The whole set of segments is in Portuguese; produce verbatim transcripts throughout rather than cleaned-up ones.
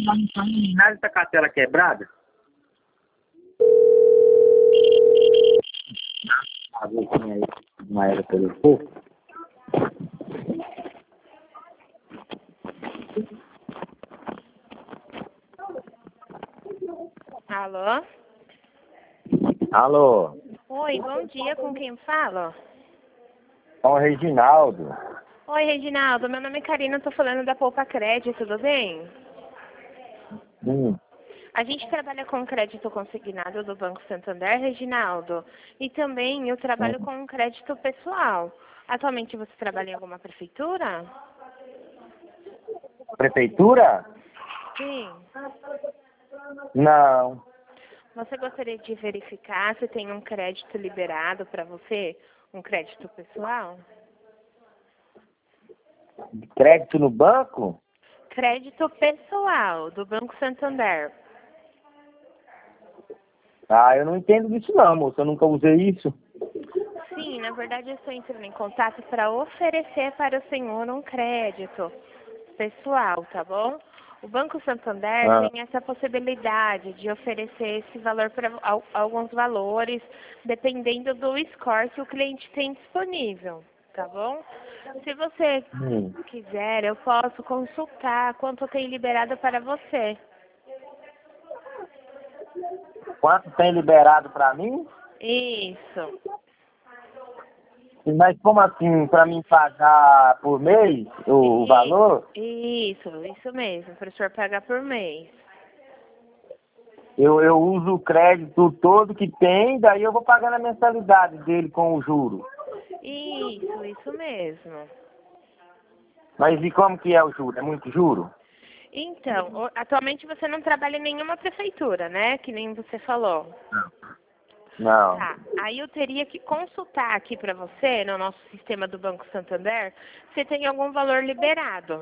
Nada tá com a tela quebrada? Ah, vou comer aí. Uma era pelo pouco. Alô? Alô? Oi, bom dia, com quem falo? É o Reginaldo. Oi, Reginaldo, meu nome é Karina, tô falando da Poupa Crédito, tudo bem? Hum. A gente trabalha com crédito consignado do Banco Santander, Reginaldo, e também eu trabalho com crédito pessoal. Atualmente você trabalha em alguma prefeitura? Prefeitura? Sim. Não. Você gostaria de verificar se tem um crédito liberado para você, um crédito pessoal? Crédito no banco? Crédito pessoal do Banco Santander. Ah, eu não entendo disso não, moço. Eu nunca usei isso. Sim, na verdade eu estou entrando em contato para oferecer para o senhor um crédito pessoal, tá bom? O Banco Santander Ah. tem essa possibilidade de oferecer esse valor para alguns valores, dependendo do score que o cliente tem disponível, tá bom? Se você Hum. quiser, eu posso consultar quanto tem liberado para você. Quanto tem liberado pra mim? Isso. Mas como assim, pra mim pagar por mês o, o valor? Isso, isso mesmo, para o senhor pagar por mês. Eu, eu uso o crédito todo que tem, daí eu vou pagando a mensalidade dele com o juro. Isso, isso mesmo. Mas e como que é o juro? É muito juro? Então, o- atualmente você não trabalha em nenhuma prefeitura, né? Que nem você falou. Não. Tá. Aí eu teria que consultar aqui para você, no nosso sistema do Banco Santander, se tem algum valor liberado.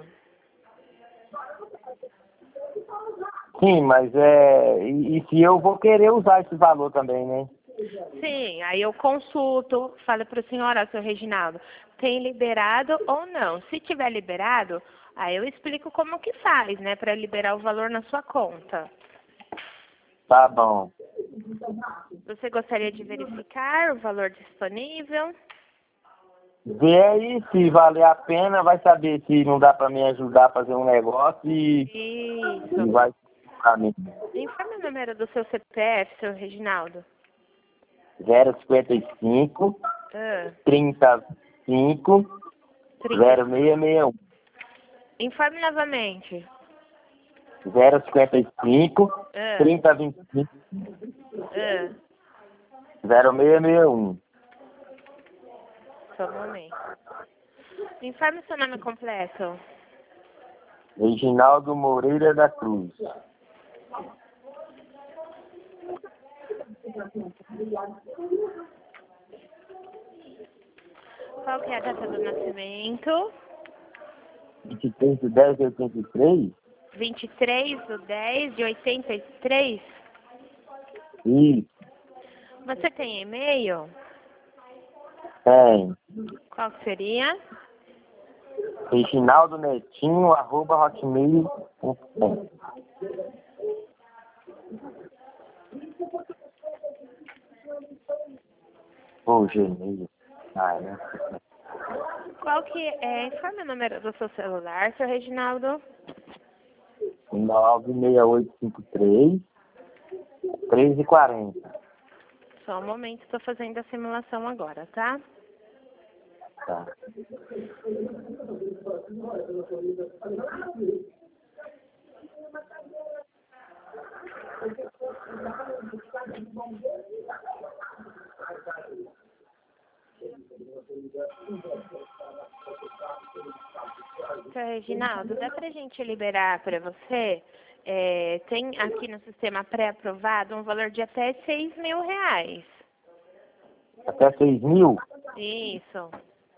Sim, mas é. E, e se eu vou querer usar esse valor também, né? Sim, aí eu consulto, falo para o senhor, ó, seu Reginaldo, tem liberado ou não? Se tiver liberado, aí eu explico como que faz, né, para liberar o valor na sua conta. Tá bom. Você gostaria de verificar o valor disponível? Vê aí se valer a pena, vai saber se não dá pra me ajudar a fazer um negócio e, Isso. e vai pra mim. Informe o número do seu C P F, seu Reginaldo. zero cinquenta e cinco, Ah, trinta e cinco, trinta. zero seis seis um. Informe novamente. zero cinquenta e cinco, Ah, trinta e vinte e cinco, ah, zero seis seis um. só um momento. Informe seu nome completo. Reginaldo Moreira da Cruz. Qual que é a data do nascimento? vinte e três de dez de oitenta e três? vinte e três de dez de oitenta e três. Isso, Você tem e-mail? tem. Qual que seria? Reginaldo Netinho, arroba hotmail ponto com. Ô, Gmail. Ah, é. Qual que é? Informe o número do seu celular, seu Reginaldo. nove seis oito cinco três, treze quarenta. Só um momento, estou fazendo a simulação agora, tá? Tá. Seu Reginaldo, dá pra gente liberar para você? É, tem aqui no sistema pré-aprovado um valor de até seis mil reais. Até seis mil? Isso.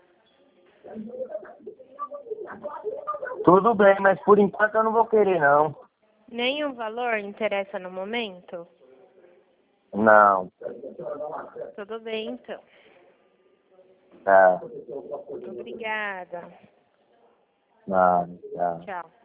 Tudo bem, mas por enquanto eu não vou querer, não. Nenhum valor interessa no momento? Não. Tudo bem, então. Tá. Obrigada. Não, tá. Tchau.